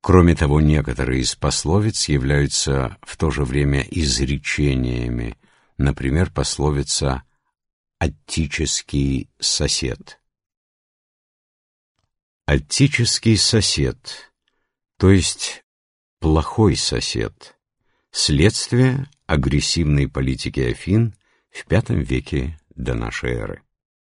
Кроме того, некоторые из пословиц являются в то же время изречениями. Например, пословица «Аттический сосед». Аттический сосед, то есть плохой сосед, следствие агрессивной политики Афин в V веке до нашей эры.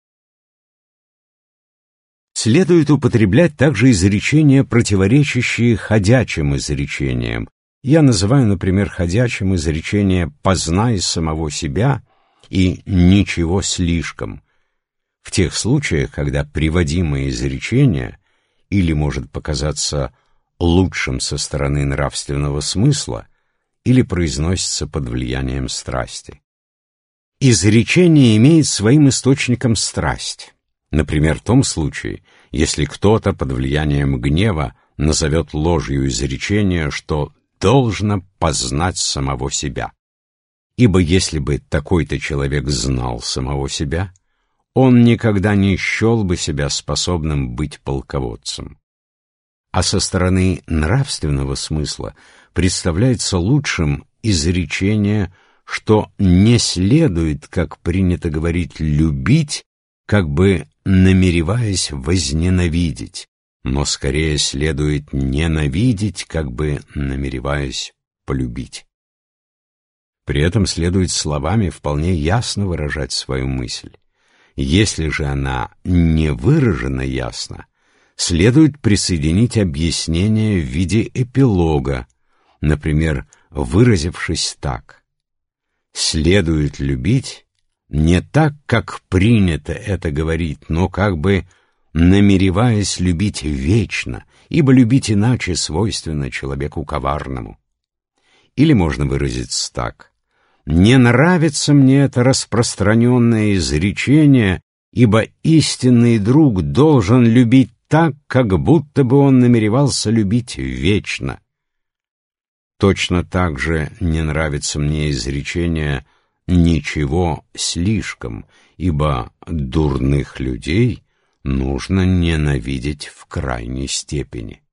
Следует употреблять также изречения, противоречащие ходячим изречениям. Я называю, например, ходячим изречение «познай самого себя» и «ничего слишком». В тех случаях, когда приводимое изречение или может показаться лучшим со стороны нравственного смысла, или произносится под влиянием страсти. Изречение имеет своим источником страсть. Например, в том случае, если кто-то под влиянием гнева назовет ложью изречение, что должно познать самого себя. Ибо если бы такой-то человек знал самого себя, он никогда не счел бы себя способным быть полководцем. А со стороны нравственного смысла представляется лучшим изречение, что не следует, как принято говорить, любить, как бы намереваясь возненавидеть, но скорее следует ненавидеть, как бы намереваясь полюбить. При этом следует словами вполне ясно выражать свою мысль. Если же она не выражена ясно, следует присоединить объяснение в виде эпилога, например, выразившись так: «Следует любить не так, как принято это говорить, но как бы намереваясь любить вечно, ибо любить иначе свойственно человеку коварному». Или можно выразиться так: «Не нравится мне это распространенное изречение, ибо истинный друг должен любить так, как будто бы он намеревался любить вечно». Точно так же не нравится мне изречение «ничего слишком», ибо дурных людей нужно ненавидеть в крайней степени.